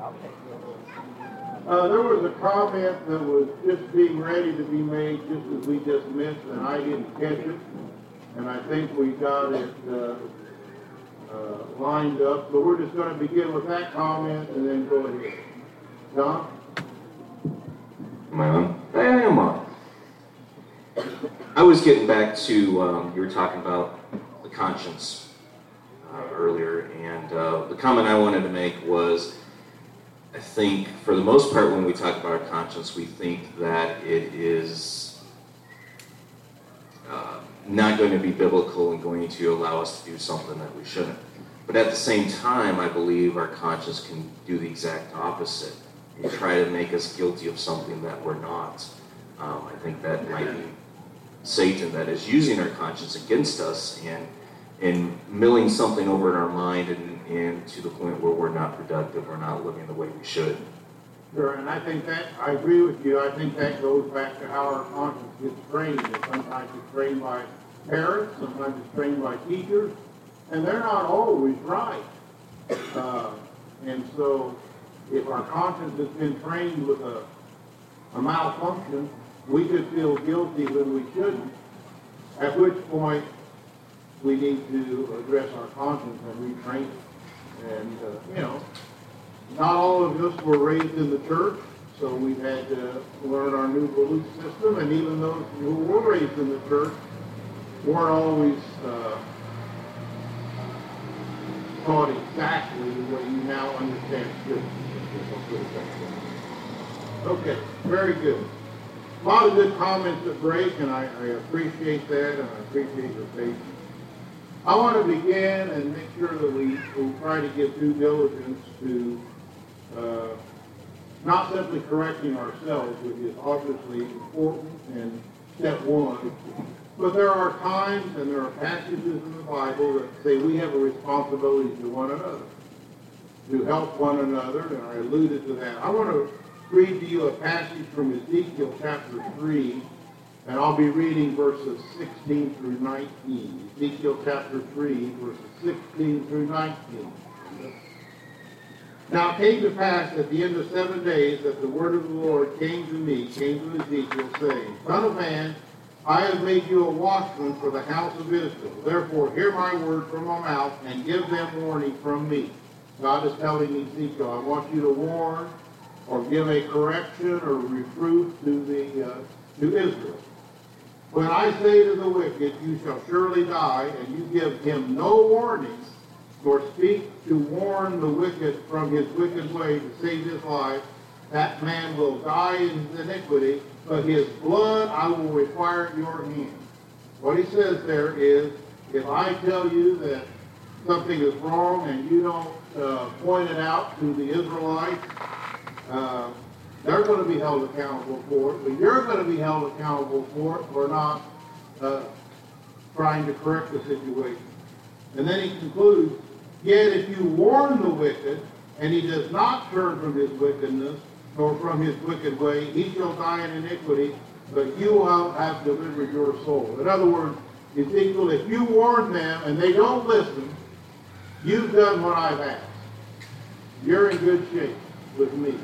There was a comment that was just being ready to be made just as we just missed, and I didn't catch it. And I think we got it lined up. So we're just going to begin with that comment and then go ahead. John? Am I on? I am on. I was getting back to, you were talking about the conscience earlier, and the comment I wanted to make was, I think for the most part when we talk about our conscience, we think that it is not going to be biblical and going to allow us to do something that we shouldn't. But at the same time, I believe our conscience can do the exact opposite and try to make us guilty of something that we're not. I think that might be Satan that is using our conscience against us and milling something over in our mind and to the point where we're not productive, we're not living the way we should. Sure, and I think that, I agree with you. I think that goes back to how our conscience gets trained. Sometimes it's trained by parents, sometimes it's trained by teachers, and they're not always right. And so if our conscience has been trained with a malfunction, we could feel guilty when we shouldn't, at which point we need to address our conscience and retrain it. And, not all of us were raised in the church, so we've had to learn our new belief system, and even those who were raised in the church weren't always taught exactly the way you now understand Scripture. Okay, very good. A lot of good comments at break, and I appreciate that, and I appreciate your patience. I want to begin and make sure that we try to give due diligence to not simply correcting ourselves, which is obviously important and step one, but there are times and there are passages in the Bible that say we have a responsibility to one another, to help one another, and I alluded to that. I want to read to you a passage from Ezekiel chapter 3, and I'll be reading verses 16 through 19. Ezekiel chapter 3, verses 16 through 19. Now it came to pass at the end of 7 days that the word of the Lord came to Ezekiel, saying, Son of man, I have made you a watchman for the house of Israel. Therefore hear my word from my mouth and give them warning from me. God is telling Ezekiel, I want you to warn or give a correction or reproof to Israel. When I say to the wicked, you shall surely die, and you give him no warning, nor speak to warn the wicked from his wicked way to save his life, that man will die in his iniquity, but his blood I will require at your hand. What he says there is, if I tell you that something is wrong and you don't point it out to the Israelites, they're going to be held accountable for it, but you're going to be held accountable for it for not trying to correct the situation. And then he concludes, yet if you warn the wicked, and he does not turn from his wickedness, nor from his wicked way, he shall die in iniquity, but you have delivered your soul. In other words, Ezekiel, if you warn them and they don't listen, you've done what I've asked. You're in good shape with me.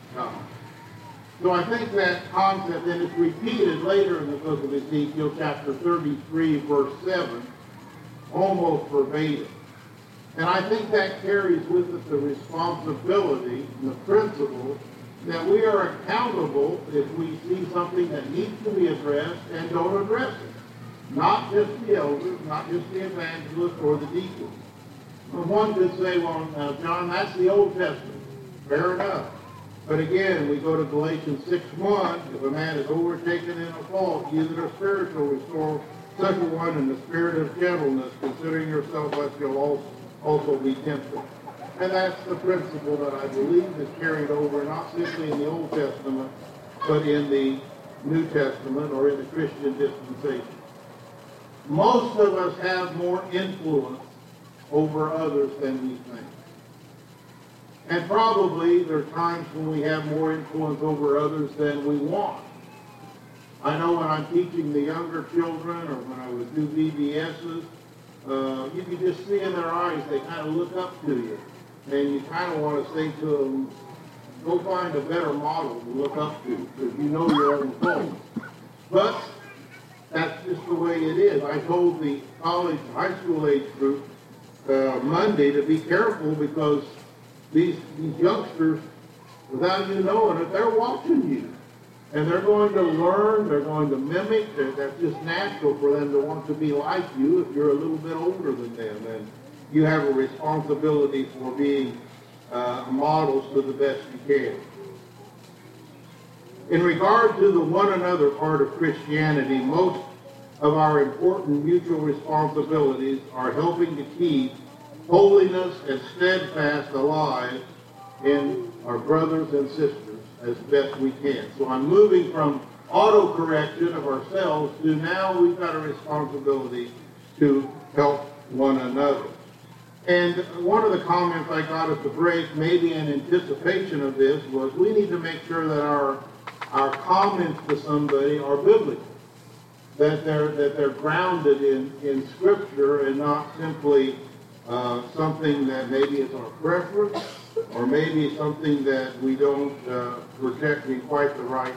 So I think that concept, and it's repeated later in the book of Ezekiel, chapter 33, verse 7, almost verbatim. And I think that carries with it the responsibility and the principle that we are accountable if we see something that needs to be addressed and don't address it. Not just the elders, not just the evangelists or the deacons. One could say, well, John, that's the Old Testament. Fair enough. But again, we go to Galatians 6:1, if a man is overtaken in a fault, use it as spiritual, restore such a one in the spirit of gentleness, considering yourself lest you'll also be tempted. And that's the principle that I believe is carried over not simply in the Old Testament, but in the New Testament or in the Christian dispensation. Most of us have more influence over others than we think. And probably there are times when we have more influence over others than we want. I know when I'm teaching the younger children or when I would do VBSs, you can just see in their eyes, they kind of look up to you. And you kind of want to say to them, Go find a better model to look up to, because you know your own faults. But that's just the way it is. I told the college, high school age group Monday to be careful, because these youngsters, without you knowing it, they're watching you. And they're going to learn, they're going to mimic. That's just natural for them to want to be like you if you're a little bit older than them. And you have a responsibility for being models to the best you can. In regard to the one another part of Christianity, most of our important mutual responsibilities are helping to keep holiness and steadfast alive in our brothers and sisters as best we can. So I'm moving from auto-correction of ourselves to now we've got a responsibility to help one another. And one of the comments I got at the break, maybe in anticipation of this, was we need to make sure that our comments to somebody are biblical, that they're grounded in Scripture and not simply something that maybe is our preference, or maybe something that we don't project in quite the right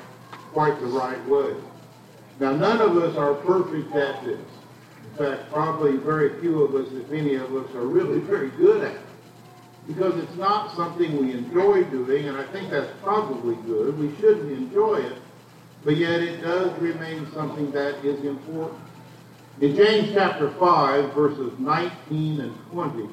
way. Now, none of us are perfect at this. In fact, probably very few of us, if any of us, are really very good at it, because it's not something we enjoy doing, and I think that's probably good. We shouldn't enjoy it, but yet it does remain something that is important. In James chapter 5, verses 19 and 20,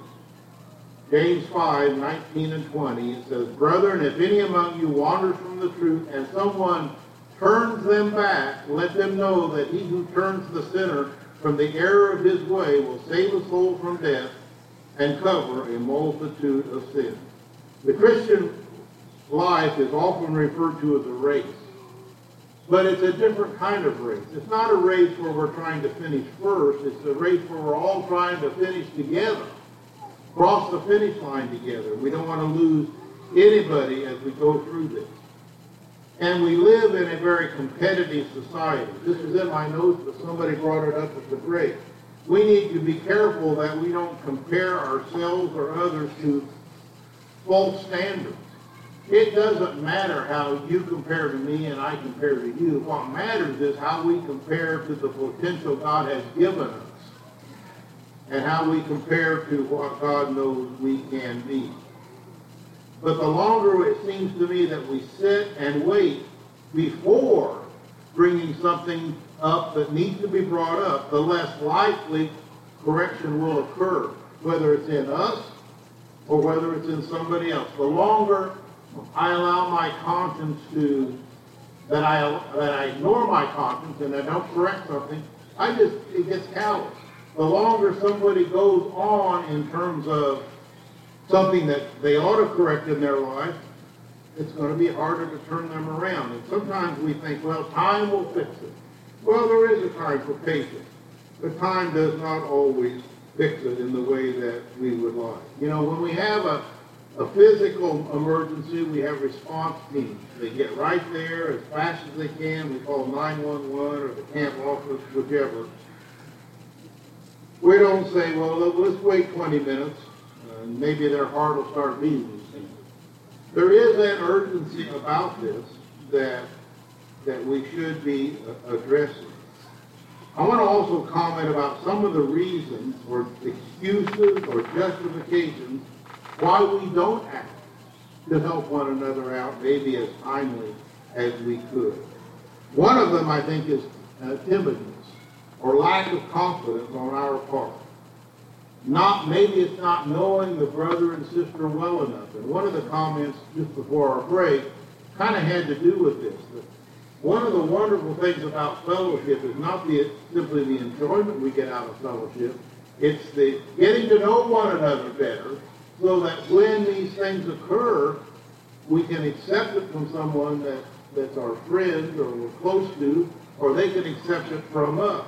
James 5, 19 and 20, it says, "Brethren, if any among you wanders from the truth, and someone turns them back, let them know that he who turns the sinner from the error of his way will save a soul from death and cover a multitude of sins." The Christian life is often referred to as a race, but it's a different kind of race. It's not a race where we're trying to finish first. It's a race where we're all trying to finish together, cross the finish line together. We don't want to lose anybody as we go through this. And we live in a very competitive society. This is in my notes, but somebody brought it up at the break. We need to be careful that we don't compare ourselves or others to false standards. It doesn't matter how you compare to me and I compare to you. What matters is how we compare to the potential God has given us, and how we compare to what God knows we can be. But the longer it seems to me that we sit and wait before bringing something up that needs to be brought up, the less likely correction will occur, whether it's in us or whether it's in somebody else. The longer I allow my conscience that I ignore my conscience and I don't correct something, it gets callous. The longer somebody goes on in terms of something that they ought to correct in their life, it's going to be harder to turn them around. And sometimes we think, well, time will fix it. Well, there is a time for patience, but time does not always fix it in the way that we would like. You know, when we have a physical emergency, we have response teams. They get right there as fast as they can. We call 911 or the camp office, whichever. We don't say, well, let's wait 20 minutes, and maybe their heart will start beating. There is an urgency about this that we should be addressing. I want to also comment about some of the reasons or excuses or justifications why we don't act to help one another out maybe as timely as we could. One of them, I think, is timidness or lack of confidence on our part. Maybe it's not knowing the brother and sister well enough. And one of the comments just before our break kind of had to do with this. That one of the wonderful things about fellowship is not simply the enjoyment we get out of fellowship. It's the getting to know one another better, so that when these things occur, we can accept it from someone that's our friend or we're close to, or they can accept it from us.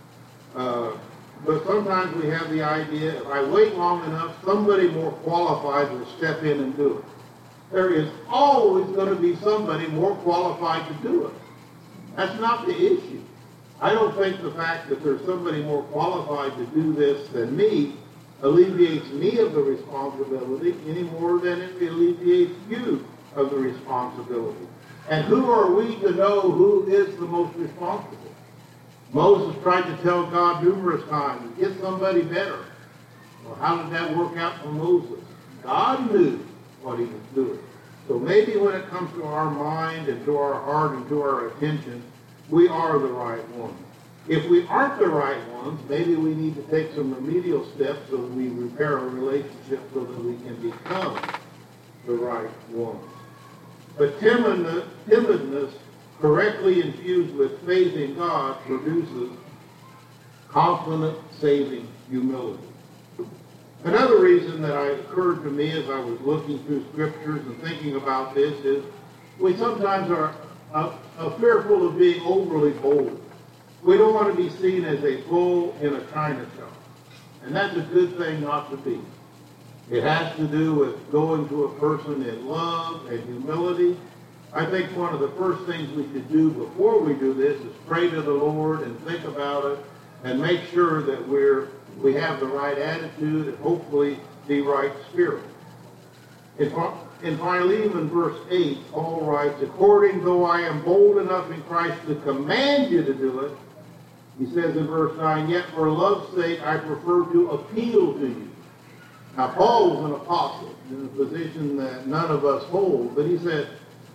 But sometimes we have the idea, if I wait long enough, somebody more qualified will step in and do it. There is always going to be somebody more qualified to do it. That's not the issue. I don't think the fact that there's somebody more qualified to do this than me alleviates me of the responsibility any more than it alleviates you of the responsibility. And who are we to know who is the most responsible? Moses tried to tell God numerous times, get somebody better. Well, how did that work out for Moses? God knew what he was doing. So maybe when it comes to our mind and to our heart and to our attention, we are the right ones. If we aren't the right ones, maybe we need to take some remedial steps so that we repair a relationship so that we can become the right ones. But timidness correctly infused with faith in God produces confident, saving humility. Another reason that occurred to me as I was looking through scriptures and thinking about this is we sometimes are fearful of being overly bold. We don't want to be seen as a bull in a china shop. And that's a good thing not to be. It has to do with going to a person in love and humility. I think one of the first things we should do before we do this is pray to the Lord and think about it and make sure that we have the right attitude and hopefully the right spirit. In Philemon verse 8, Paul writes, according though I am bold enough in Christ to command you to do it, he says in verse 9, yet for love's sake I prefer to appeal to you. Now Paul was an apostle in a position that none of us hold, but he said,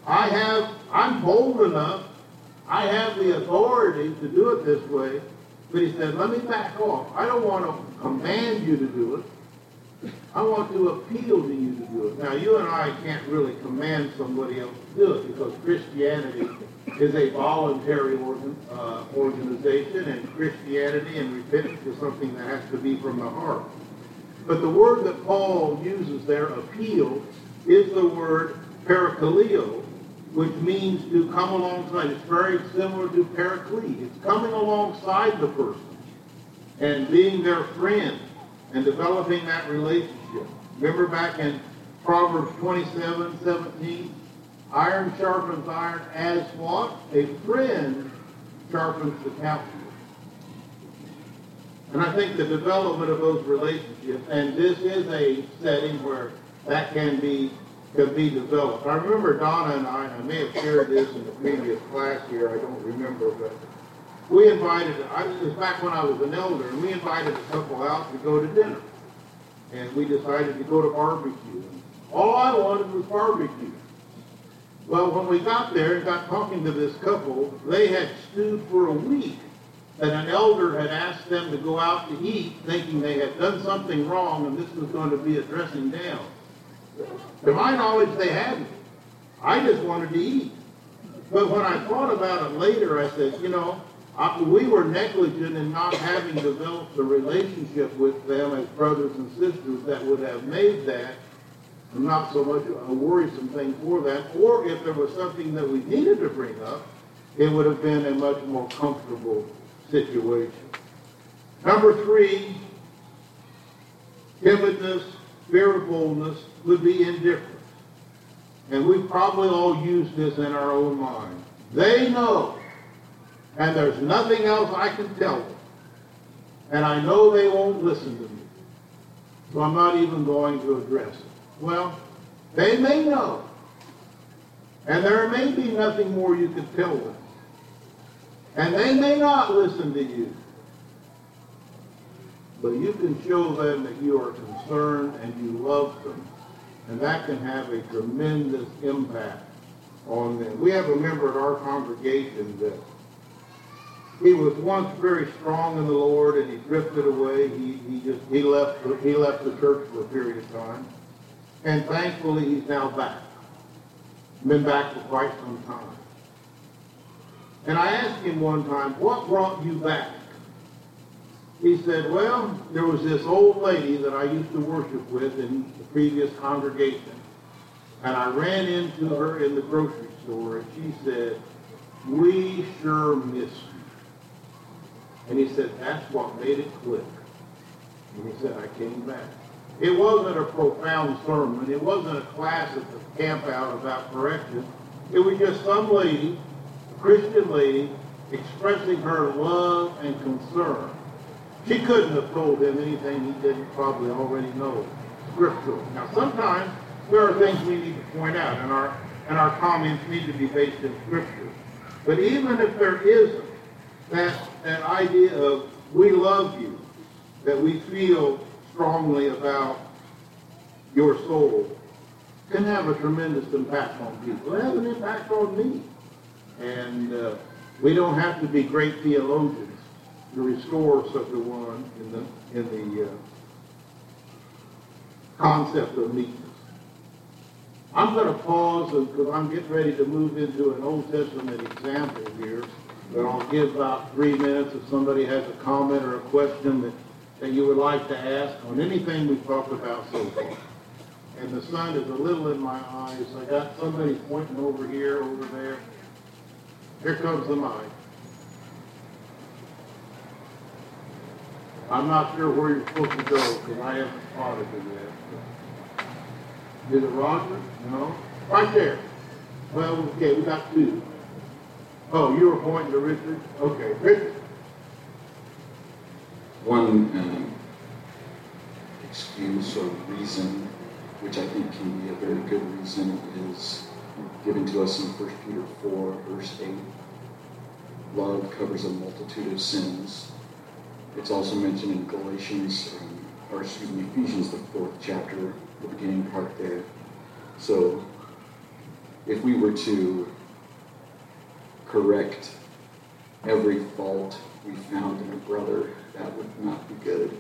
I'm bold enough, I have the authority to do it this way, but he said, let me back off. I don't want to command you to do it. I want to appeal to you to do it. Now, you and I can't really command somebody else to do it because Christianity is a voluntary organization, and Christianity and repentance is something that has to be from the heart. But the word that Paul uses there, appeal, is the word parakaleo, which means to come alongside. It's very similar to paraclete. It's coming alongside the person and being their friend and developing that relationship. Remember back in Proverbs 27:17, iron sharpens iron as what? A friend sharpens the counselor. And I think the development of those relationships, and this is a setting where that can be developed. I remember Donna and I may have shared this in the previous class here, I don't remember, but we invited, it was back when I was an elder, and we invited a couple out to go to dinner. And we decided to go to barbecue. All I wanted was barbecue. Well, when we got there and got talking to this couple, they had stewed for a week that an elder had asked them to go out to eat, thinking they had done something wrong and this was going to be a dressing down. To my knowledge, they hadn't. I just wanted to eat. But when I thought about it later, I said, we were negligent in not having developed a relationship with them as brothers and sisters that would have made that not so much a worrisome thing for them. Or if there was something that we needed to bring up, it would have been a much more comfortable situation. Number 3, timidness, fearfulness would be indifference. And we've probably all used this in our own mind. They know, and there's nothing else I can tell them. And I know they won't listen to me. So I'm not even going to address it. Well, they may know. And there may be nothing more you can tell them. And they may not listen to you. But you can show them that you are concerned and you love them. And that can have a tremendous impact on them. We have a member at our congregation that he was once very strong in the Lord and he drifted away. He left the church for a period of time. And thankfully he's now back. Been back for quite some time. And I asked him one time, what brought you back? He said, well, there was this old lady that I used to worship with in the previous congregation. And I ran into her in the grocery store and she said, we sure miss you. And he said, that's what made it click. And he said, I came back. It wasn't a profound sermon. It wasn't a class at the camp out about correction. It was just some lady, a Christian lady, expressing her love and concern. She couldn't have told him anything he didn't probably already know scriptural. Now, sometimes there are things we need to point out, and and our comments need to be based in Scripture. But even if there isn't, that idea of we love you, that we feel strongly about your soul, can have a tremendous impact on people. It has an impact on me. And we don't have to be great theologians to restore such a one in the concept of meekness. I'm going to pause because I'm getting ready to move into an Old Testament example here, but I'll give about 3 minutes if somebody has a comment or a question that you would like to ask on anything we've talked about so far. And the sun is a little in my eyes. I got somebody pointing over here, over there. Here comes the mic. I'm not sure where you're supposed to go because I haven't spotted it yet. Is it Roger? No? Right there. Well, okay, we got two. Oh, you were pointing to Richard? Okay, Richard. One excuse or reason, which I think can be a very good reason, is given to us in 1 Peter 4, verse 8. Love covers a multitude of sins. It's also mentioned in Ephesians, the 4th chapter, the beginning part there. So, if we were to correct every fault we found in a brother, that would not be good.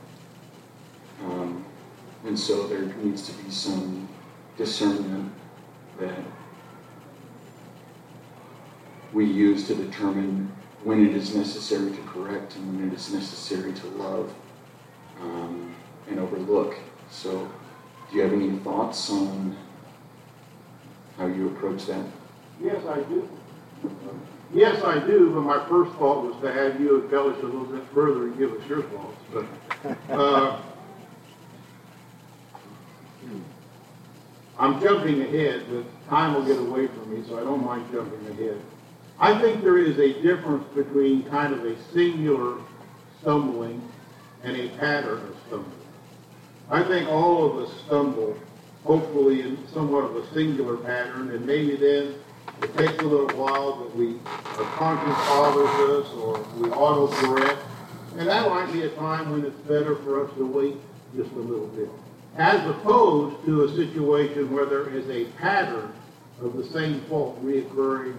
And so there needs to be some discernment that we use to determine when it is necessary to correct and when it is necessary to love and overlook. So, do you have any thoughts on how you approach that? Yes, I do. Yes, I do, but my first thought was to have you embellish a little bit further and give us your thoughts. But I'm jumping ahead, but time will get away from me, so I don't mind jumping ahead. I think there is a difference between kind of a singular stumbling and a pattern of stumbling. I think all of us stumble, hopefully in somewhat of a singular pattern, and maybe then it takes a little while, but our conscience bothers us, or we auto-correct, and that might be a time when it's better for us to wait just a little bit. As opposed to a situation where there is a pattern of the same fault reoccurring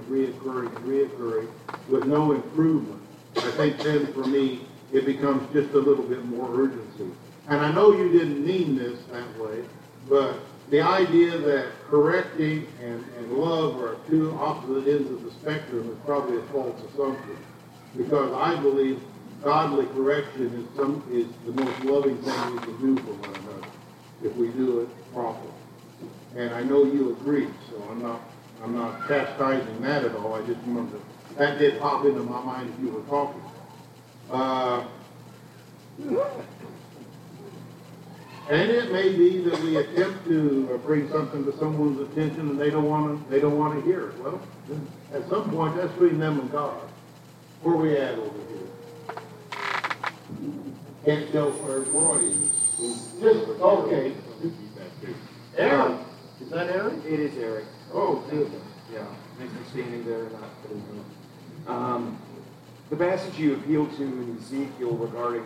with no improvement. I think then for me, it becomes just a little bit more urgency. And I know you didn't mean this that way, but the idea that correcting and love are two opposite ends of the spectrum is probably a false assumption. Because I believe godly correction is the most loving thing we can do for one another if we do it properly. And I know you agree, so I'm not chastising that at all. I just wanted that did pop into my mind as you were talking. And it may be that we attempt to bring something to someone's attention and they don't want to hear it. Well, at some point that's between them and God. Where are we at over here? Can't tell where Roy is. Just okay. Aaron. Is that Eric? It is Eric. Oh, good. Yeah, thanks for standing there and not putting me. The passage you appealed to in Ezekiel regarding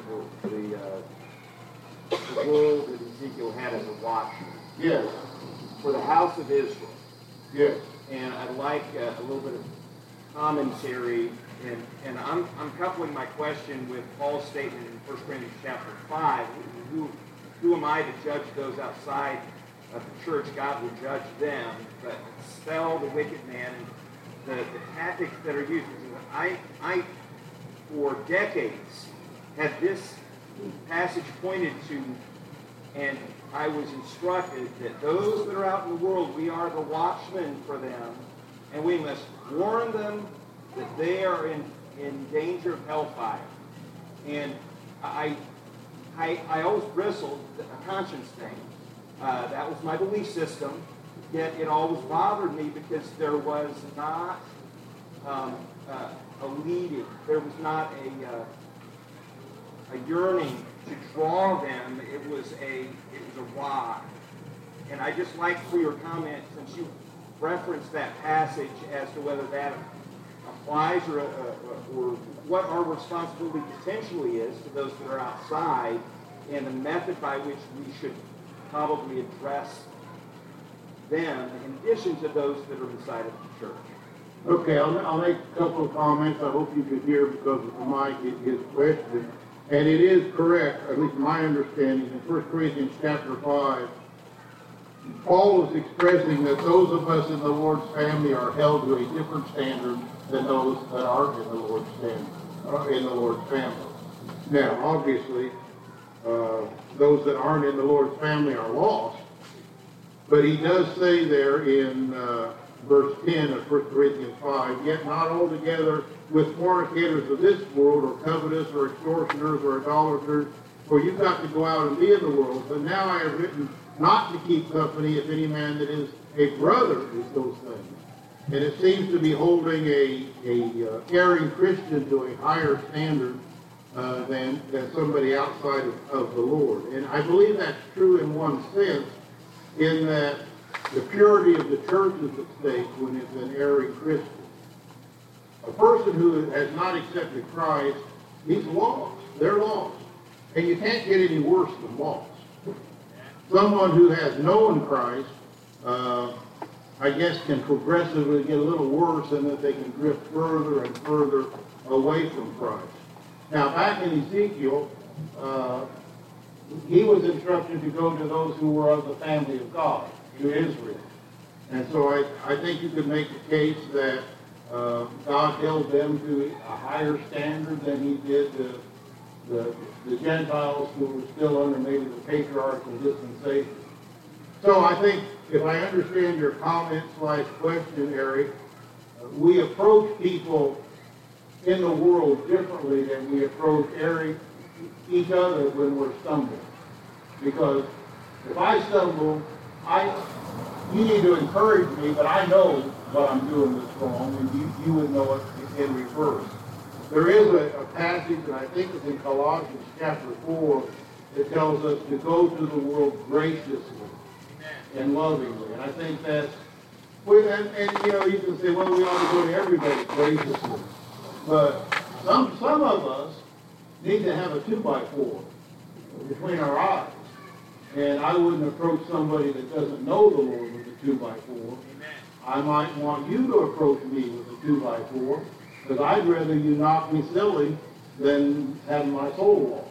the role that Ezekiel had as a watchman. Yes. For the house of Israel. Yes. And I'd like a little bit of commentary, and I'm coupling my question with Paul's statement in 1 Corinthians chapter 5. Who am I to judge those outside of the church? God will judge them, but expel the wicked man and the tactics that are used. I for decades had this passage pointed to, and I was instructed that those that are out in the world, we are the watchmen for them, and we must warn them that they are in danger of hellfire. And I always bristled, a conscience thing. That was my belief system, yet it always bothered me because there was not a leading, there was not a yearning to draw them. It was a why. And I just like for your comment, since you reference that passage as to whether that applies or what our responsibility potentially is to those that are outside, and the method by which we should probably address them in addition to those that are inside of the church. Okay, I'll make a couple of comments. I hope you could hear because of the mic, his question. And it is correct, at least my understanding, in 1 Corinthians chapter 5, Paul is expressing that those of us in the Lord's family are held to a different standard than those that aren't in the Lord's standard, in the Lord's family. Now, obviously, those that aren't in the Lord's family are lost, but he does say there in verse 10 of 1 Corinthians 5, yet not altogether with fornicators of this world, or covetous, or extortioners, or idolaters, for you've got to go out and be in the world. But now I have written not to keep company if any man that is a brother is those things. And it seems to be holding a erring Christian to a higher standard than somebody outside of the Lord. And I believe that's true in one sense, in that the purity of the church is at stake when it's an erring Christian. A person who has not accepted Christ, he's lost. They're lost. And you can't get any worse than lost. Someone who has known Christ, I guess, can progressively get a little worse in that they can drift further and further away from Christ. Now, back in Ezekiel, he was instructed to go to those who were of the family of God, to Israel. And so I think you could make the case that God held them to a higher standard than he did the Gentiles who were still under maybe the patriarchal dispensation. So I think, if I understand your comment/question, Eric, we approach people in the world differently than we approach each other when we're stumbling. Because if I stumble, you need to encourage me, but I know what I'm doing that's wrong, and you would know it in reverse. There is a passage, and I think it's in Colossians chapter 4, that tells us to go to the world graciously and lovingly. And I think that's, and you know, you can say, well, we ought to go to everybody graciously. But some of us need to have a 2x4 between our eyes. And I wouldn't approach somebody that doesn't know the Lord with a 2x4. I might want you to approach me with a 2x4, because I'd rather you knock me silly than have my soul lost.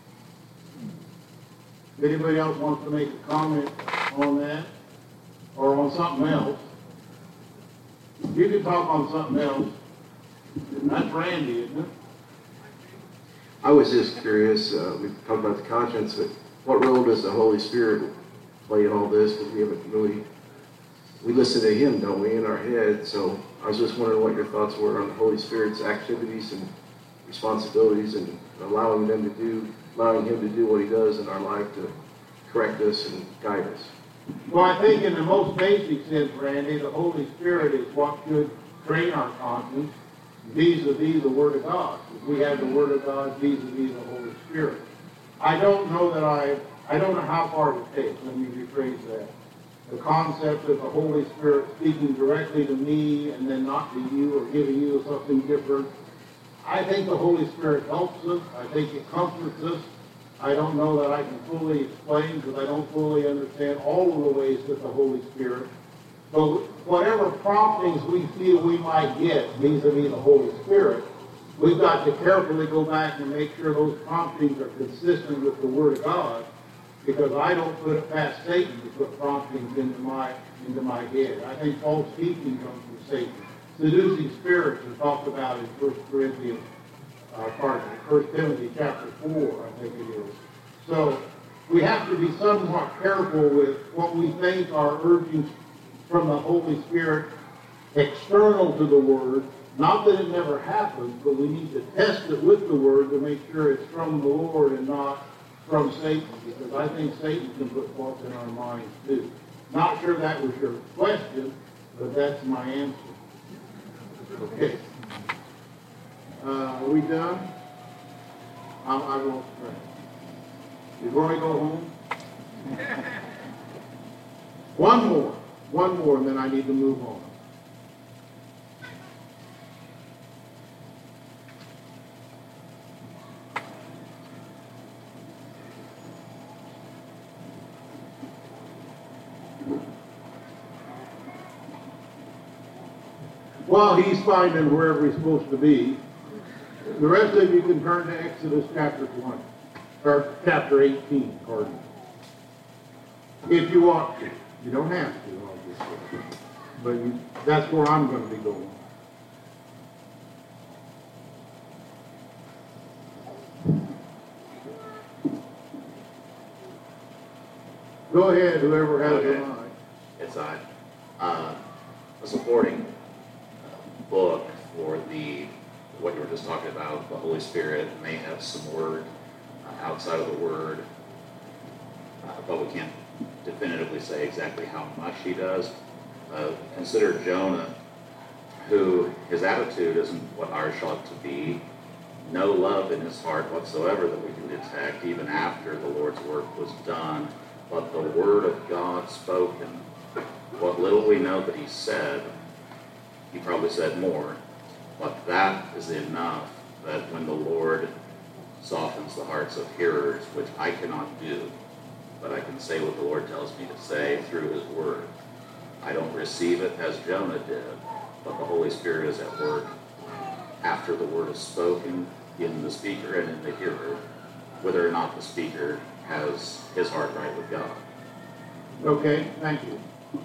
If anybody else wants to make a comment on that, or on something else, you can talk on something else. That's Randy, isn't it? I was just curious, we talked about the conscience, but what role does the Holy Spirit play in all this? Because we haven't really, we listen to him, don't we, in our head? So I was just wondering what your thoughts were on the Holy Spirit's activities and responsibilities and allowing him to do what he does in our life to correct us and guide us. Well, I think in the most basic sense, Randy, the Holy Spirit is what should train our conscience vis-a-vis the Word of God. If we have the Word of God vis-a-vis the Holy Spirit. I don't know how far it takes, let me rephrase that. The concept of the Holy Spirit speaking directly to me and then not to you or giving you something different. I think the Holy Spirit helps us. I think it comforts us. I don't know that I can fully explain because I don't fully understand all of the ways that the Holy Spirit. But whatever promptings we feel we might get vis-a-vis the Holy Spirit, we've got to carefully go back and make sure those promptings are consistent with the Word of God, because I don't put it past Satan to put promptings into my head. I think false teaching comes from Satan. Seducing spirits are talked about in 1 Timothy chapter 4, I think it is. So we have to be somewhat careful with what we think are urgings from the Holy Spirit external to the Word. Not that it never happens, but we need to test it with the Word to make sure it's from the Lord and not from Satan, because I think Satan can put faults in our minds too. Not sure that was your question, but that's my answer. Okay. Are we done? I won't pray. Before I go home, one more. one more, and then I need to move on. While he's finding wherever he's supposed to be, the rest of you can turn to Exodus chapter 20, or chapter 18, pardon. If you want to. You don't have to, obviously. But that's where I'm going to be going. Go ahead, whoever has the line. It's a supporting book for what you were just talking about. The Holy Spirit may have some word outside of the Word, but we can't definitively say exactly how much he does. Consider Jonah, who his attitude isn't what ours ought to be. No love in his heart whatsoever that we can detect, even after the Lord's work was done. But the word of God spoken, what little we know that he said, he probably said more. But that is enough that when the Lord softens the hearts of hearers, which I cannot do, but I can say what the Lord tells me to say through his word. I don't receive it as Jonah did, but the Holy Spirit is at work after the word is spoken in the speaker and in the hearer, whether or not the speaker has his heart right with God. Okay, thank you.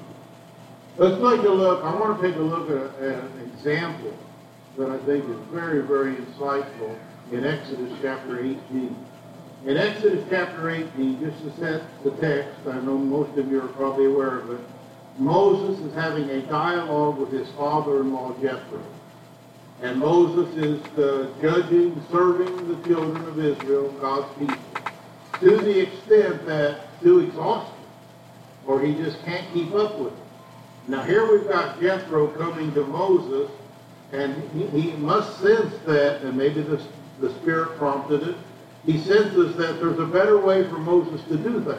Let's take a look. I want to take a look at an example that I think is very, very insightful in Exodus chapter 18. In Exodus chapter 18, just to set the text, I know most of you are probably aware of it, Moses is having a dialogue with his father-in-law Jethro. And Moses is judging, serving the children of Israel, God's people, to the extent that to exhaustion, or he just can't keep up with it. Now here we've got Jethro coming to Moses, and he must sense that, and maybe the Spirit prompted it, he senses that there's a better way for Moses to do things.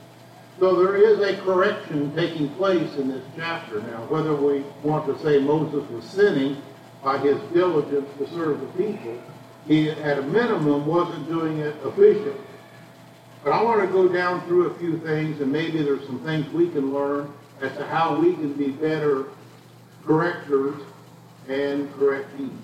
So there is a correction taking place in this chapter. Now, whether we want to say Moses was sinning by his diligence to serve the people, he, at a minimum, wasn't doing it efficiently. But I want to go down through a few things, and maybe there's some things we can learn as to how we can be better correctors and correctees.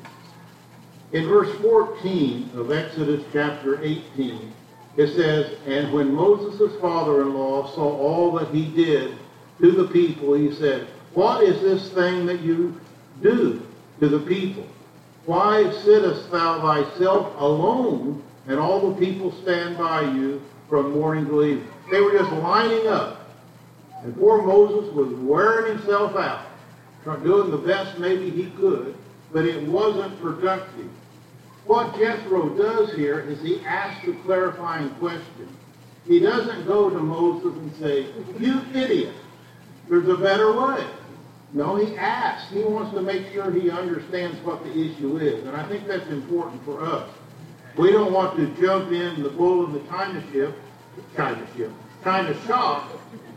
In verse 14 of Exodus chapter 18, it says, "And when Moses' father-in-law saw all that he did to the people, he said, 'What is this thing that you do to the people? Why sittest thou thyself alone, and all the people stand by you from morning till evening?'" They were just lining up. And poor Moses was wearing himself out, doing the best maybe he could, but it wasn't productive. What Jethro does here is he asks a clarifying question. He doesn't go to Moses and say, "You idiot, there's a better way." No, he asks. He wants to make sure he understands what the issue is. And I think that's important for us. We don't want to jump in the bull in the china shop,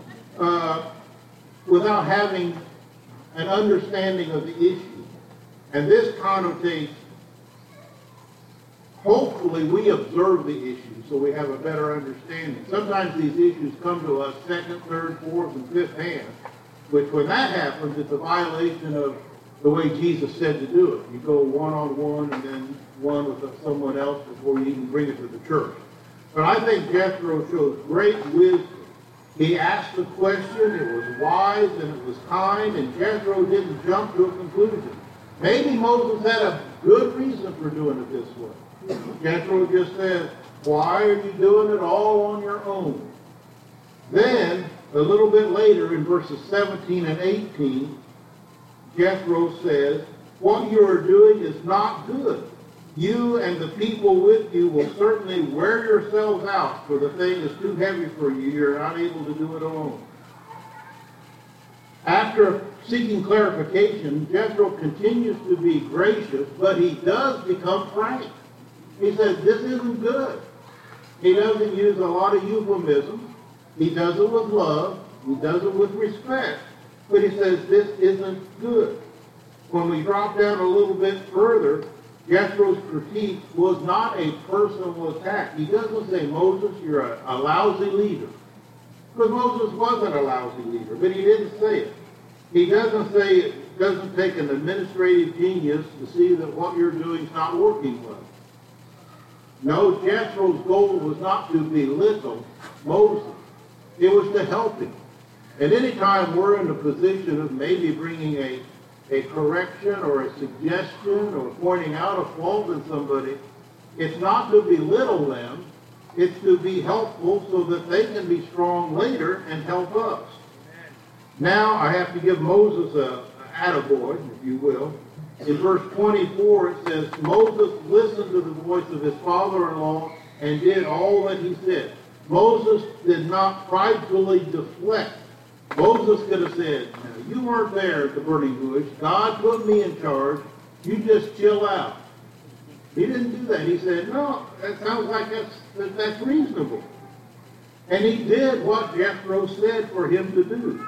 without having an understanding of the issue. And this connotates, hopefully we observe the issue so we have a better understanding. Sometimes these issues come to us second, third, fourth, and fifth hand, which when that happens, it's a violation of the way Jesus said to do it. You go one-on-one and then one with someone else before you even bring it to the church. But I think Jethro shows great wisdom. He asked the question, it was wise and it was kind, and Jethro didn't jump to a conclusion. Maybe Moses had a good reason for doing it this way. Jethro just said, "Why are you doing it all on your own?" Then, a little bit later in verses 17 and 18, Jethro says, "What you are doing is not good. You and the people with you will certainly wear yourselves out, for the thing is too heavy for you. You're not able to do it alone." After seeking clarification, Jethro continues to be gracious, but he does become frank. He says, "This isn't good." He doesn't use a lot of euphemisms. He does it with love. He does it with respect. But he says this isn't good. When we drop down a little bit further, Jethro's critique was not a personal attack. He doesn't say, Moses, you're a lousy leader. Because Moses wasn't a lousy leader, but he didn't say it. He doesn't say it doesn't take an administrative genius to see that what you're doing is not working well. No, Jethro's goal was not to belittle Moses. It was to help him. And any time we're in a position of maybe bringing a correction or a suggestion or pointing out a fault in somebody, it's not to belittle them. It's to be helpful so that they can be strong later and help us. Now I have to give Moses a attaboy, if you will. In verse 24 it says, Moses listened to the voice of his father-in-law and did all that he said. Moses did not pridefully deflect. Moses could have said, you weren't there at the burning bush. God put me in charge. You just chill out. He didn't do that. He said, no, that sounds like that's reasonable. And he did what Jethro said for him to do.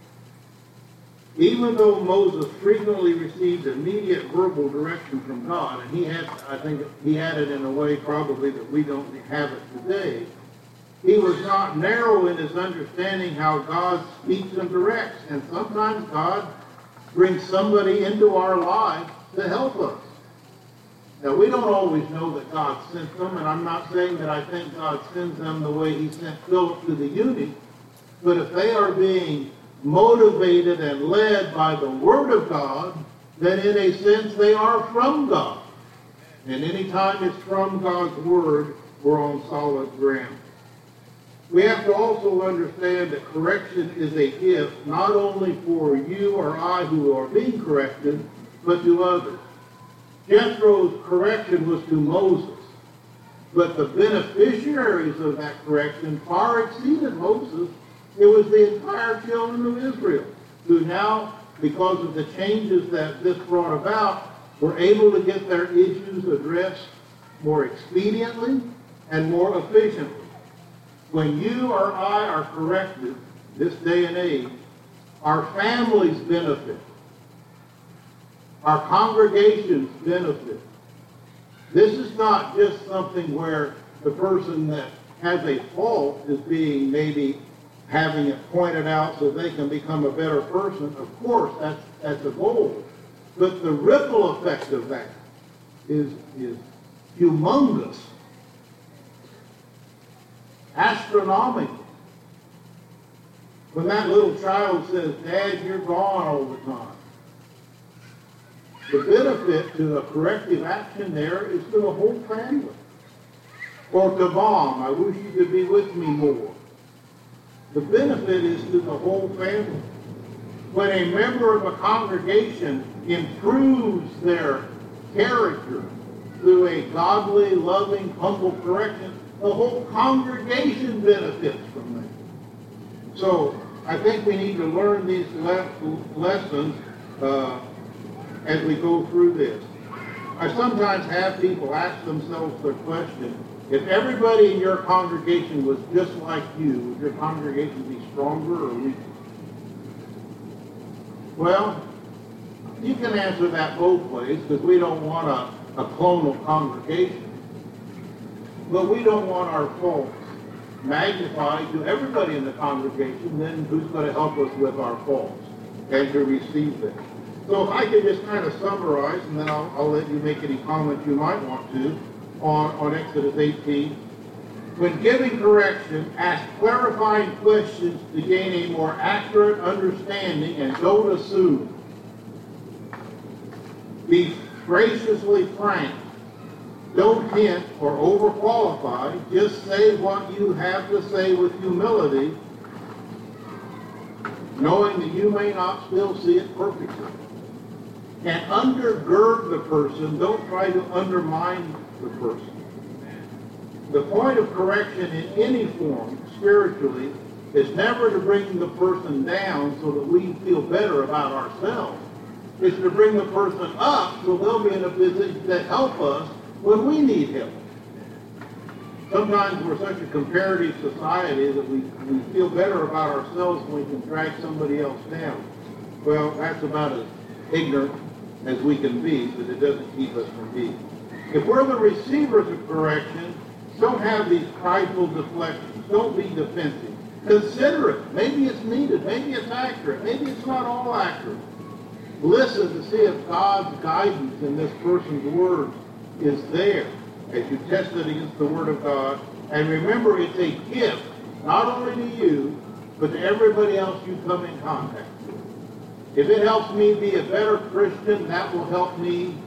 Even though Moses frequently received immediate verbal direction from God, and I think he had it in a way probably that we don't have it today, he was not narrow in his understanding how God speaks and directs. And sometimes God brings somebody into our lives to help us. Now, we don't always know that God sent them, and I'm not saying that I think God sends them the way he sent Philip to the eunuch, but if they are being motivated and led by the Word of God, then in a sense they are from God. And anytime it's from God's Word, we're on solid ground. We have to also understand that correction is a gift not only for you or I who are being corrected, but to others. Jethro's correction was to Moses, but the beneficiaries of that correction far exceeded Moses. It was the entire children of Israel who now, because of the changes that this brought about, were able to get their issues addressed more expediently and more efficiently. When you or I are corrected, this day and age, our families benefit. Our congregations benefit. This is not just something where the person that has a fault is being maybe having it pointed out so they can become a better person. Of course, that's a goal. But the ripple effect of that is humongous. Astronomical. When that little child says, Dad, you're gone all the time, the benefit to a corrective action there is to the whole family. Or to Mom, I wish you could be with me more. The benefit is to the whole family. When a member of a congregation improves their character through a godly, loving, humble correction, the whole congregation benefits from that. So I think we need to learn these lessons as we go through this. I sometimes have people ask themselves the question, if everybody in your congregation was just like you, would your congregation be stronger or weaker? Well, you can answer that both ways because we don't want a clonal congregation. But we don't want our faults magnified to everybody in the congregation, then who's going to help us with our faults and to receive them? So if I could just kind of summarize, and then I'll let you make any comments you might want to on Exodus 18. When giving correction, ask clarifying questions to gain a more accurate understanding and don't assume. Be graciously frank. Don't hint or overqualify. Just say what you have to say with humility, knowing that you may not still see it perfectly. And undergird the person. Don't try to undermine the person. The point of correction in any form, spiritually, is never to bring the person down so that we feel better about ourselves. It's to bring the person up so they'll be in a position to help us when we need help. Sometimes we're such a comparative society that we feel better about ourselves when we can drag somebody else down. Well, that's about as ignorant as we can be, but it doesn't keep us from being. If we're the receivers of correction, don't have these prideful deflections. Don't be defensive. Consider it. Maybe it's needed. Maybe it's accurate. Maybe it's not all accurate. Listen to see if God's guidance in this person's word is there as you test it against the Word of God. And remember, it's a gift, not only to you, but to everybody else you come in contact with. If it helps me be a better Christian, that will help me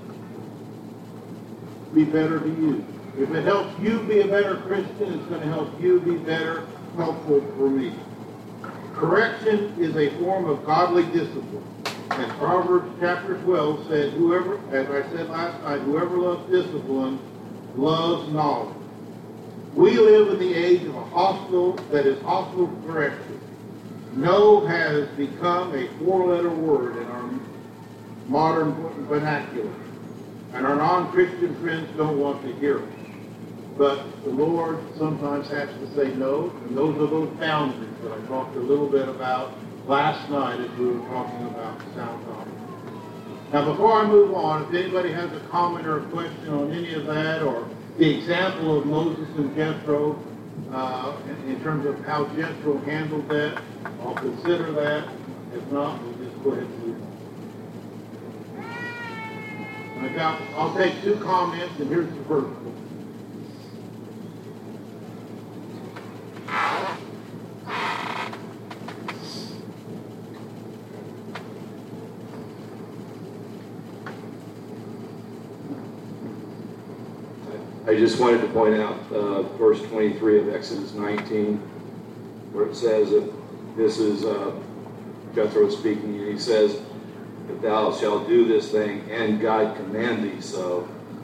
be better to you. If it helps you be a better Christian, it's going to help you be better, helpful for me. Correction is a form of godly discipline. And Proverbs chapter 12 says, whoever, as I said last night, whoever loves discipline loves knowledge. We live in the age of a hostile correction. No has become a four-letter word in our modern vernacular. And our non-Christian friends don't want to hear it. But the Lord sometimes has to say no, and those are those boundaries that I talked a little bit about last night as we were talking about sound doctrine. Now, before I move on, if anybody has a comment or a question on any of that, or the example of Moses and Jethro, in terms of how Jethro handled that, I'll consider that. If not, we'll just go ahead and move on. I'll take two comments, and here's the first one. I just wanted to point out verse 23 of Exodus 19, where it says that this is Jethro speaking, and he says, if thou shalt do this thing, and God command thee so,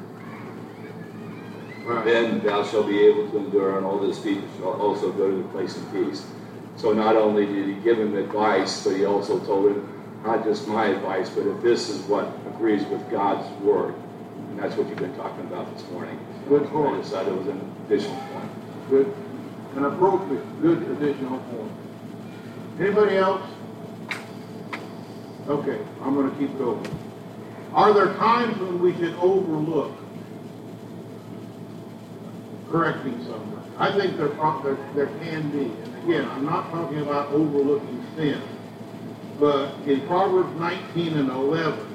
then thou shalt be able to endure, and all this people shall also go to the place in peace. So not only did he give him advice, but he also told him, not just my advice, but if this is what agrees with God's word. And that's what you've been talking about this morning. Good point. I decided it was an additional point. Good. An appropriate, good additional point. Anybody else? Okay, I'm going to keep going. Are there times when we should overlook correcting someone? I think there can be. And again, I'm not talking about overlooking sin. But in Proverbs 19 and 11,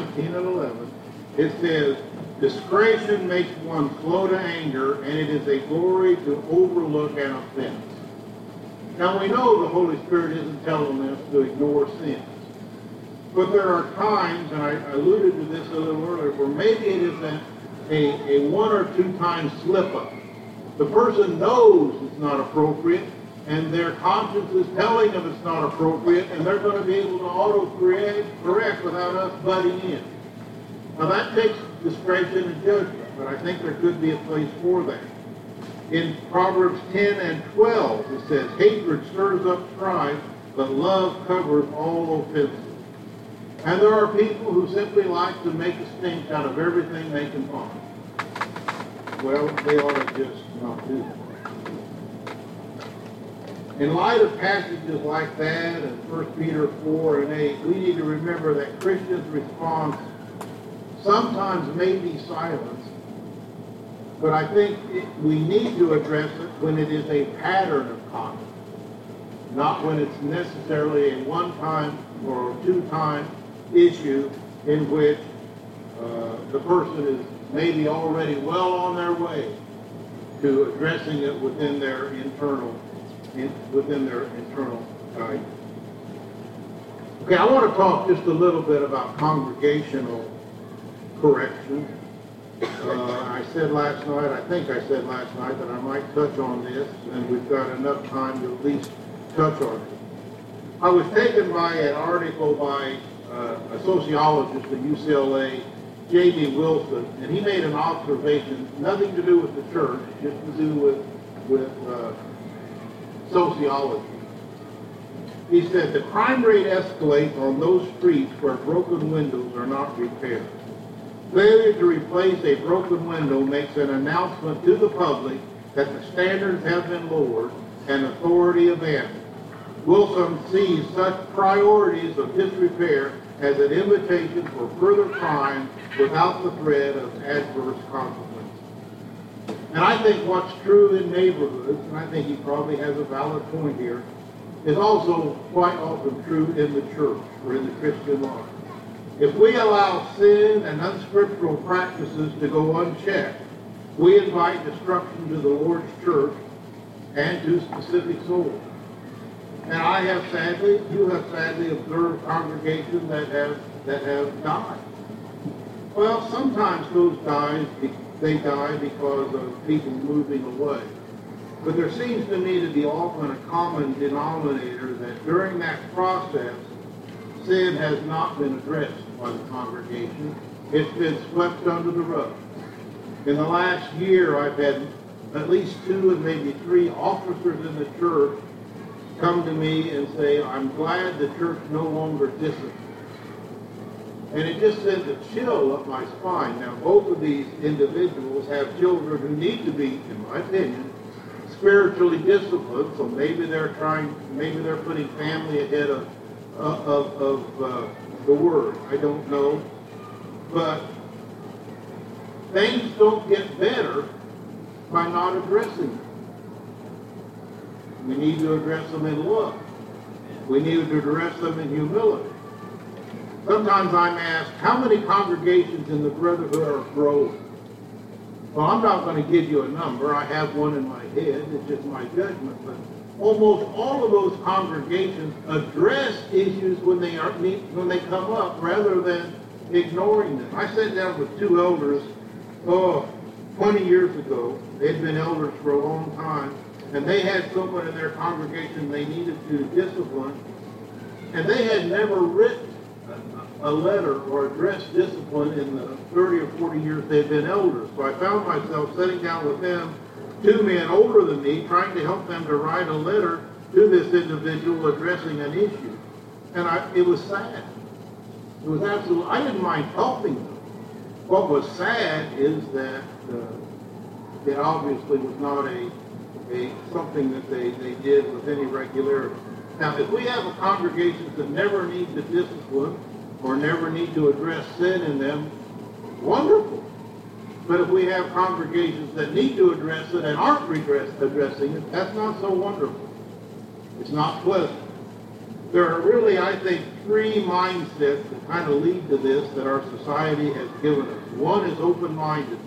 it says, discretion makes one slow to anger, and it is a glory to overlook an offense. Now we know the Holy Spirit isn't telling us to ignore sins. But there are times, and I alluded to this a little earlier, where maybe it is a one or two time slip-up. The person knows it's not appropriate, and their conscience is telling them it's not appropriate, and they're going to be able to auto-correct without us butting in. Now that takes discretion and judgment, but I think there could be a place for that. In Proverbs 10 and 12, it says, hatred stirs up strife, but love covers all offenses. And there are people who simply like to make a stink out of everything they can find. Well, they ought to just not do that. In light of passages like that, and 1 Peter 4 and 8, we need to remember that Christians' response sometimes may be silence, but I think we need to address it when it is a pattern of conduct, not when it's necessarily a one-time or two-time issue in which the person is maybe already well on their way to addressing it within their internal guidance. Okay, I want to talk just a little bit about congregational correction. I said last night that I might touch on this, and we've got enough time to at least touch on it. I was taken by an article by a sociologist at UCLA, J.B. Wilson, and he made an observation, nothing to do with the church, just to do with sociology. He said the crime rate escalates on those streets where broken windows are not repaired. Failure to replace a broken window makes an announcement to the public that the standards have been lowered and authority abandoned. Wilson sees such priorities of disrepair as an invitation for further crime without the threat of adverse consequences. And I think what's true in neighborhoods, and I think he probably has a valid point here, is also quite often true in the church or in the Christian life. If we allow sin and unscriptural practices to go unchecked, we invite destruction to the Lord's church and to specific souls. And you have sadly observed congregations that have died. Well, sometimes they die because of people moving away. But there seems to me to be often a common denominator that during that process, sin has not been addressed by the congregation. It's been swept under the rug. In the last year, I've had at least 2 and maybe 3 officers in the church come to me and say, I'm glad the church no longer disciplines. And it just sends a chill up my spine. Now, both of these individuals have children who need to be, in my opinion, spiritually disciplined. So maybe they're putting family ahead of the word. I don't know. But things don't get better by not addressing them. We need to address them in love. We need to address them in humility. Sometimes I'm asked, how many congregations in the Brotherhood are growing? Well, I'm not going to give you a number. I have one in my head. It's just my judgment. But almost all of those congregations address issues when they come up rather than ignoring them. I sat down with 2 elders 20 years ago. They'd been elders for a long time. And they had someone in their congregation they needed to discipline. And they had never written a letter or addressed discipline in the 30 or 40 years they'd been elders. So I found myself sitting down with them, 2 men older than me, trying to help them to write a letter to this individual addressing an issue. And it was sad. It was absolutely, I didn't mind helping them. What was sad is that it obviously was not something that they did with any regularity. Now, if we have a congregation that never need to discipline or never need to address sin in them, wonderful. But if we have congregations that need to address it and aren't addressing it, that's not so wonderful. It's not pleasant. There are really, I think, 3 mindsets that kind of lead to this that our society has given us. One is open-mindedness.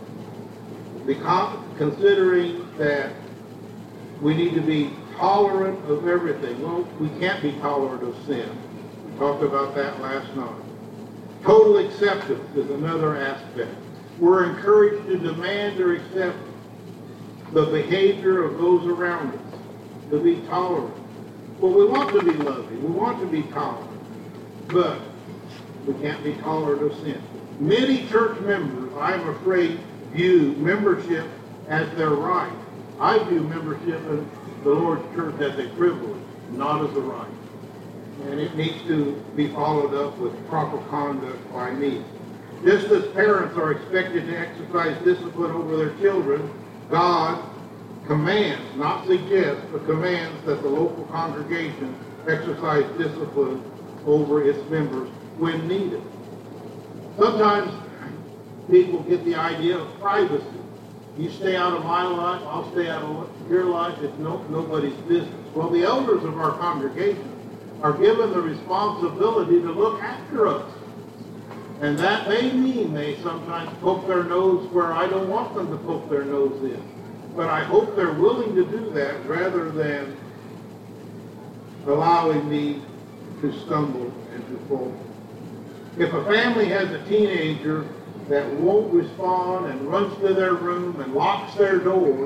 Considering that we need to be tolerant of everything. Well, we can't be tolerant of sin. We talked about that last night. Total acceptance is another aspect. We're encouraged to demand or accept the behavior of those around us, to be tolerant. Well, we want to be loving. We want to be tolerant. But we can't be tolerant of sin. Many church members, I'm afraid, view membership as their right. I view membership in the Lord's church as a privilege, not as a right. And it needs to be followed up with proper conduct by me. Just as parents are expected to exercise discipline over their children, God commands, not suggests, but commands that the local congregation exercise discipline over its members when needed. Sometimes people get the idea of privacy. You stay out of my life, I'll stay out of your life. It's nobody's business. Well, the elders of our congregation are given the responsibility to look after us. And that may mean they sometimes poke their nose where I don't want them to poke their nose in. But I hope they're willing to do that rather than allowing me to stumble and to fall. If a family has a teenager that won't respond and runs to their room and locks their door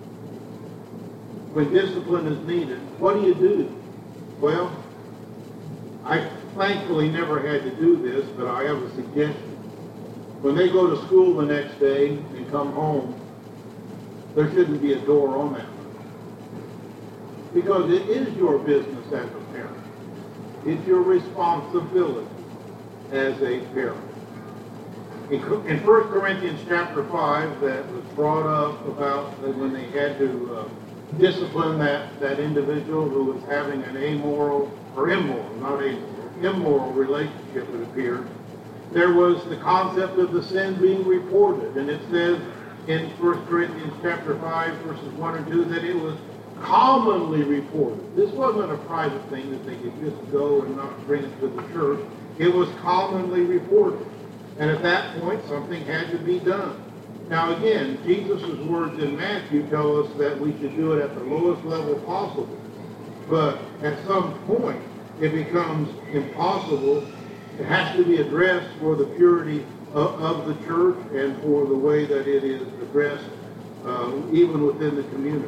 when discipline is needed, what do? Well, I thankfully never had to do this, but I have a suggestion. When they go to school the next day and come home, there shouldn't be a door on that room. Because it is your business as a parent. It's your responsibility as a parent. In 1 Corinthians chapter 5, that was brought up about when they had to discipline that individual who was having an immoral relationship, it appears. There was the concept of the sin being reported, and it says in 1 Corinthians chapter 5, verses 1 and 2, that it was commonly reported. This wasn't a private thing that they could just go and not bring it to the church. It was commonly reported. And at that point, something had to be done. Now again, Jesus' words in Matthew tell us that we should do it at the lowest level possible. But at some point, it becomes impossible. It has to be addressed for the purity of the church and for the way that it is addressed even within the community.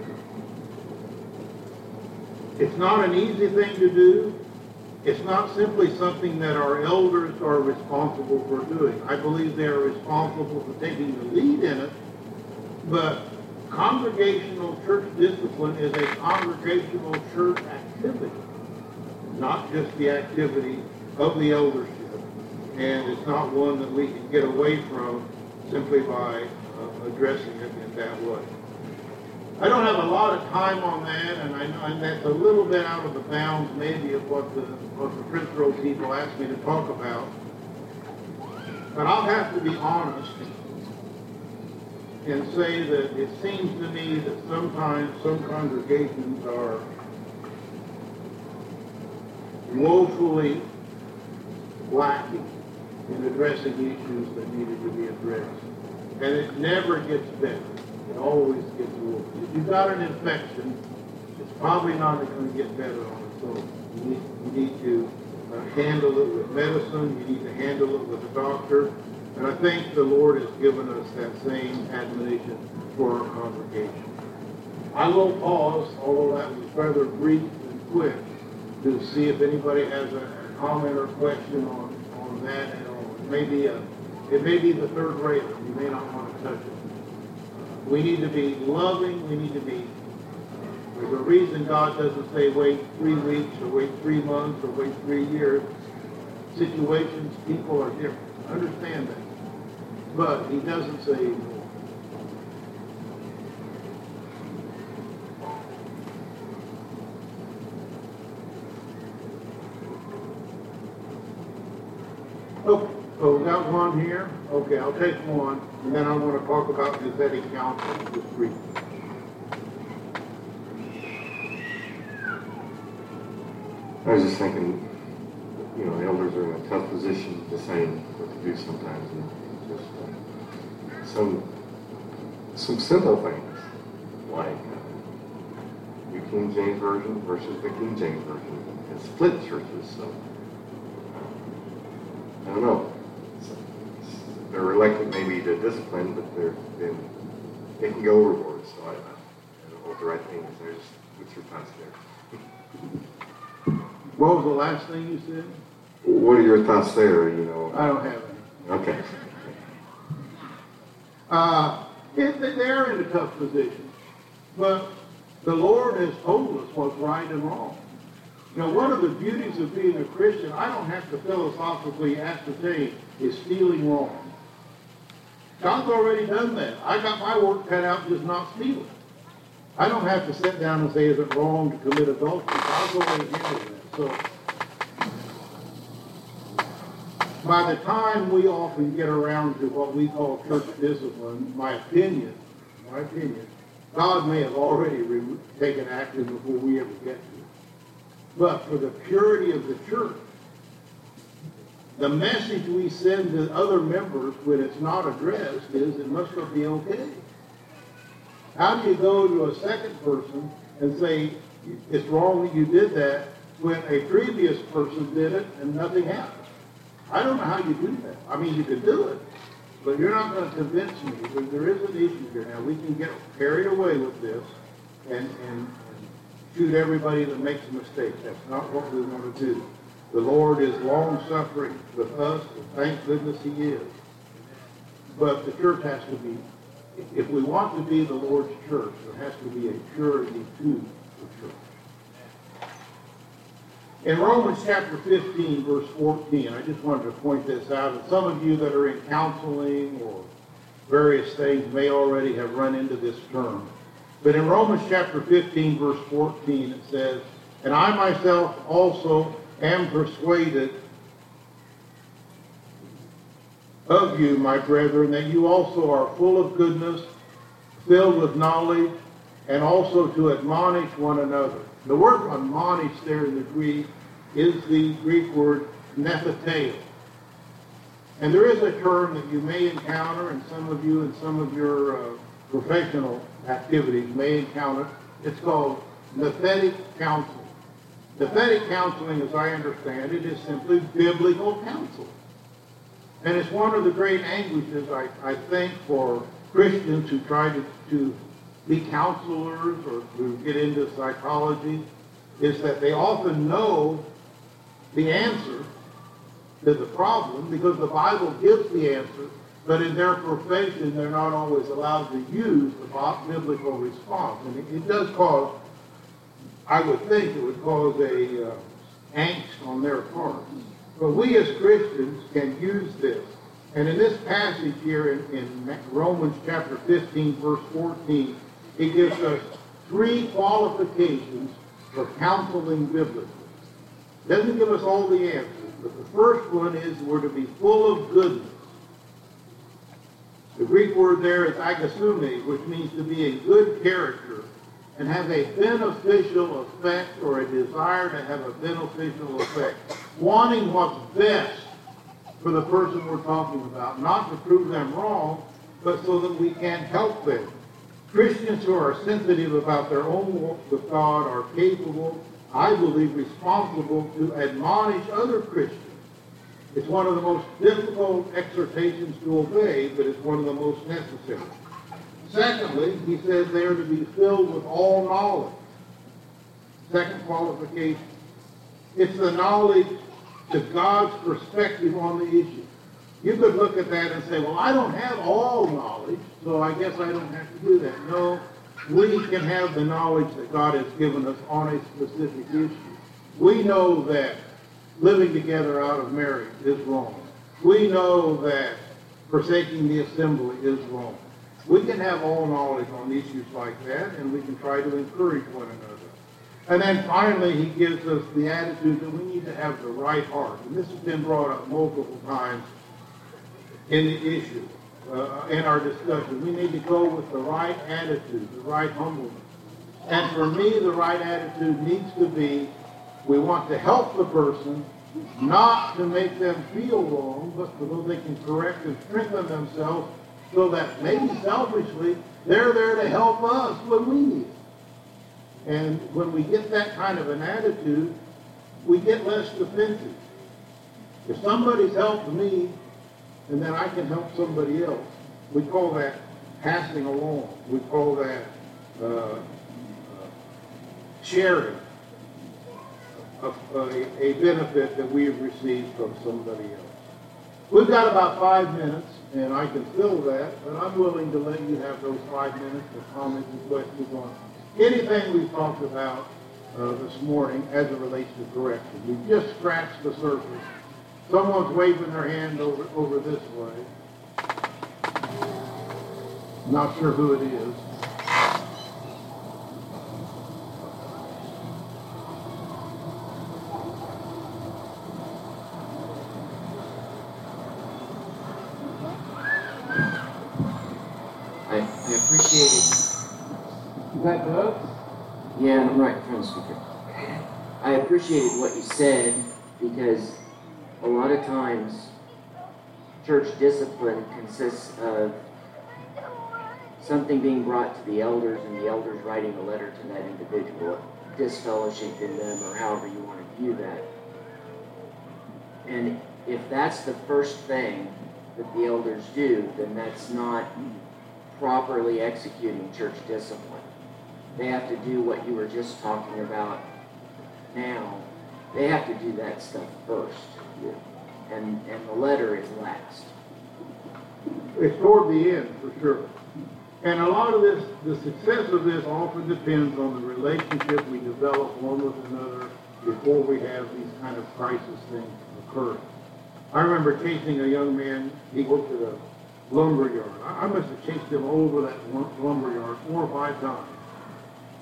It's not an easy thing to do. It's not simply something that our elders are responsible for doing. I believe they are responsible for taking the lead in it, but congregational church discipline is a congregational church activity, not just the activity of the eldership. And it's not one that we can get away from simply by addressing it in that way. I don't have a lot of time on that, and that's a little bit out of the bounds maybe of what the Prince Road people asked me to talk about. But I'll have to be honest and say that it seems to me that sometimes some congregations are woefully lacking in addressing issues that needed to be addressed. And it never gets better. It always gets worse. If you've got an infection, it's probably not going to get better on its own. You need to handle it with medicine. You need to handle it with a doctor. And I think the Lord has given us that same admonition for our congregation. I will pause, although that was rather brief and quick, to see if anybody has a comment or question on that at all. It may be the third rail. You may not want to touch it. We need to be loving. We need to be, there's a reason God doesn't say wait 3 weeks or wait 3 months or wait 3 years. Situations, people are different. Understand that. But he doesn't say more. Okay, so we got one here. Okay, I'll take one, and then I want to talk about Gazetting Council just briefly. I was just thinking, elders are in a tough position deciding what to do sometimes, and just some simple things like New King James Version versus the King James Version. It's split churches, so I don't know. They're reluctant maybe to discipline, but they can go overboard. So I don't know what the right thing is. What's your thoughts there? What was the last thing you said? What are your thoughts there? I don't have any. Okay. They're in a tough position, but the Lord has told us what's right and wrong. One of the beauties of being a Christian, I don't have to philosophically ascertain, is stealing wrong. God's already done that. I got my work cut out just not stealing. I don't have to sit down and say, is it wrong to commit adultery? God's already handled that. So, by the time we often get around to what we call church discipline, my opinion, God may have already taken action before we ever get to it. But for the purity of the church, the message we send to other members when it's not addressed is it must not be okay. How do you go to a second person and say it's wrong that you did that when a previous person did it and nothing happened? I don't know how you do that. I mean, you could do it, but you're not going to convince me that there is an issue here. Now, we can get carried away with this and shoot everybody that makes a mistake. That's not what we want to do. The Lord is long-suffering with us, and thank goodness he is. But the church has to be, if we want to be the Lord's church, there has to be a purity to the church. In Romans chapter 15, verse 14, I just wanted to point this out. And some of you that are in counseling or various things may already have run into this term. But in Romans chapter 15, verse 14, it says, "And I myself also am persuaded of you, my brethren, that you also are full of goodness, filled with knowledge, and also to admonish one another." The word admonish there in the Greek is the Greek word nephateo. And there is a term that you may encounter, and some of you in some of your professional activities may encounter. It's called nephetic counseling. Nephetic counseling, as I understand it, is simply biblical counsel. And it's one of the great anguishes, I think, for Christians who try to be counselors or to get into psychology, is that they often know the answer to the problem because the Bible gives the answer, but in their profession they're not always allowed to use the biblical response. And it does cause, I would think it would cause a angst on their part. But we as Christians can use this. And in this passage here in Romans chapter 15, verse 14, it gives us 3 qualifications for counseling biblically. It doesn't give us all the answers, but the first one is we're to be full of goodness. The Greek word there is agasume, which means to be a good character and have a beneficial effect, or a desire to have a beneficial effect. Wanting what's best for the person we're talking about, not to prove them wrong, but so that we can help them. Christians who are sensitive about their own walk with God are capable, I believe, responsible to admonish other Christians. It's one of the most difficult exhortations to obey, but it's one of the most necessary. Secondly, he says they are to be filled with all knowledge. Second qualification. It's the knowledge to God's perspective on the issue. You could look at that and say, well, I don't have all knowledge, so I guess I don't have to do that. No, we can have the knowledge that God has given us on a specific issue. We know that living together out of marriage is wrong. We know that forsaking the assembly is wrong. We can have all knowledge on issues like that, and we can try to encourage one another. And then finally, he gives us the attitude that we need to have the right heart. And this has been brought up multiple times in the issue, in our discussion. We need to go with the right attitude, the right humbleness. And for me, the right attitude needs to be, we want to help the person, not to make them feel wrong, but so they can correct and strengthen themselves, so that maybe selfishly, they're there to help us when we need it. And when we get that kind of an attitude, we get less defensive. If somebody's helped me, and then I can help somebody else, we call that passing along. We call that sharing a benefit that we have received from somebody else. We've got about 5 minutes, and I can fill that, but I'm willing to let you have those 5 minutes for comments and questions on anything we've talked about this morning as it relates to correction. We've just scratched the surface. Someone's waving their hand over this way. Not sure who it is. I appreciate it. Is that Doug? Yeah, I'm right in front of the speaker. I appreciated what you said, because a lot of times church discipline consists of something being brought to the elders and the elders writing a letter to that individual, disfellowshipping them, or however you want to view that. And if that's the first thing that the elders do, then that's not properly executing church discipline. They have to do what you were just talking about now. They have to do that stuff first. And the letter is last. It's toward the end, for sure. And a lot of this, the success of this often depends on the relationship we develop one with another before we have these kind of crisis things occur. I remember chasing a young man. He worked at a lumber yard. I must have chased him over that lumber yard 4 or 5 times.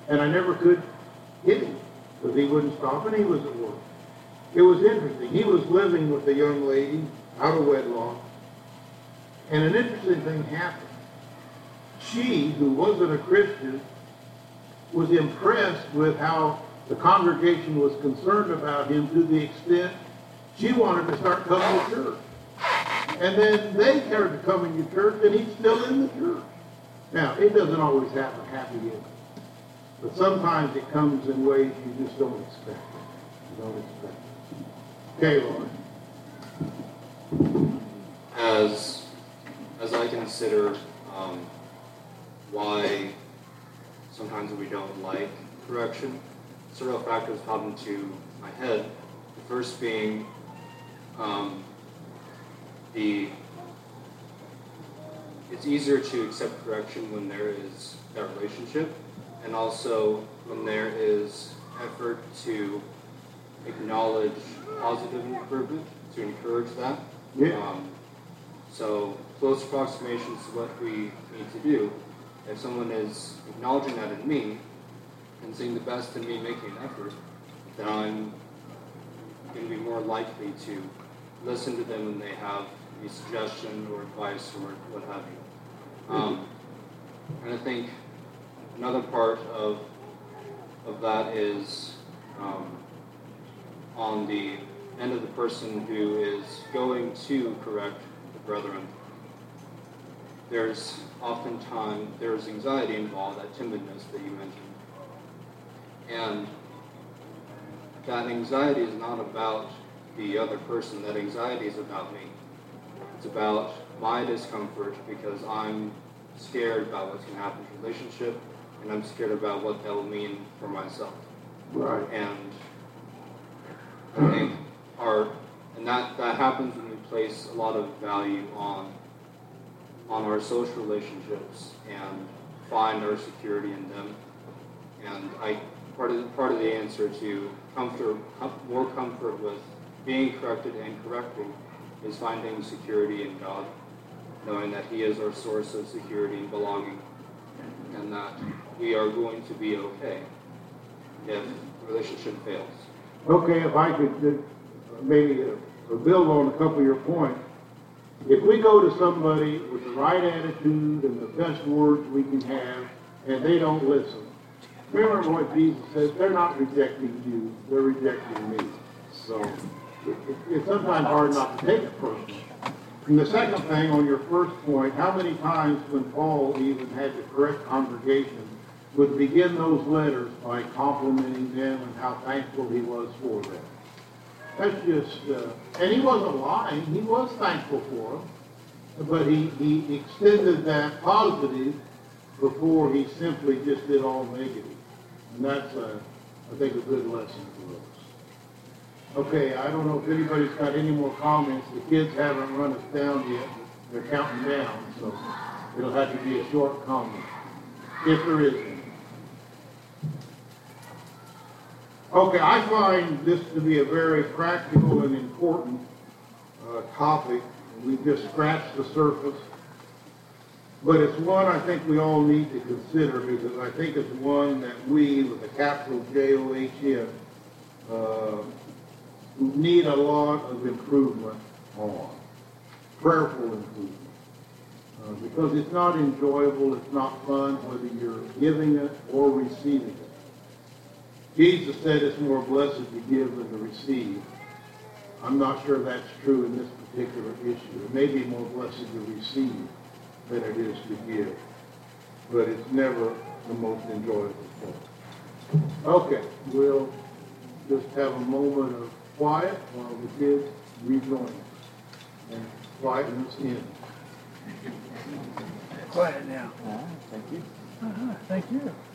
And I never could hit him because he wouldn't stop and he was at work. It was interesting. He was living with a young lady out of wedlock, and an interesting thing happened. She, who wasn't a Christian, was impressed with how the congregation was concerned about him to the extent she wanted to start coming to church. And then they started coming to church, and he's still in the church. Now, it doesn't always happen happy ending, but sometimes it comes in ways you just don't expect it. You don't expect it. Okay, Lord. As I consider why sometimes we don't like correction, several factors pop into my head. The first being it's easier to accept correction when there is that relationship, and also when there is effort to acknowledge positive improvement, to encourage that. Yeah. So close approximation is what we need to do. If someone is acknowledging that in me and seeing the best in me making an effort, then I'm going to be more likely to listen to them when they have a suggestion or advice or what have you. And I think another part of that is on the end of the person who is going to correct the brethren. There's anxiety involved, that timidness that you mentioned. And that anxiety is not about the other person, that anxiety is about me. It's about my discomfort because I'm scared about what's going to happen in the relationship, and I'm scared about what that will mean for myself. Right. And I think that happens when we place a lot of value on our social relationships and find our security in them. And part of the answer to more comfort with being corrected and correcting is finding security in God, knowing that He is our source of security and belonging, and that we are going to be okay if the relationship fails. Okay, if I could maybe build on a couple of your points. If we go to somebody with the right attitude and the best words we can have, and they don't listen, remember what Jesus says, they're not rejecting you, they're rejecting me. So it's sometimes hard not to take it personally. And the second thing, on your first point, how many times when Paul even had to correct congregations would begin those letters by complimenting them and how thankful he was for them. That's just, and he wasn't lying, he was thankful for them, but he extended that positive before he simply just did all negative. And that's, I think, a good lesson for us. Okay, I don't know if anybody's got any more comments. The kids haven't run us down yet. They're counting down, so it'll have to be a short comment, if there is any. Okay, I find this to be a very practical and important topic. We've just scratched the surface. But it's one I think we all need to consider because I think it's one that we, with a capital J-O-H-N, need a lot of improvement on. Prayerful improvement. Because it's not enjoyable, it's not fun, whether you're giving it or receiving it. Jesus said it's more blessed to give than to receive. I'm not sure that's true in this particular issue. It may be more blessed to receive than it is to give. But it's never the most enjoyable thing. Okay, we'll just have a moment of quiet while the kids rejoin and quieten us in. Quiet now. Thank you. Thank you.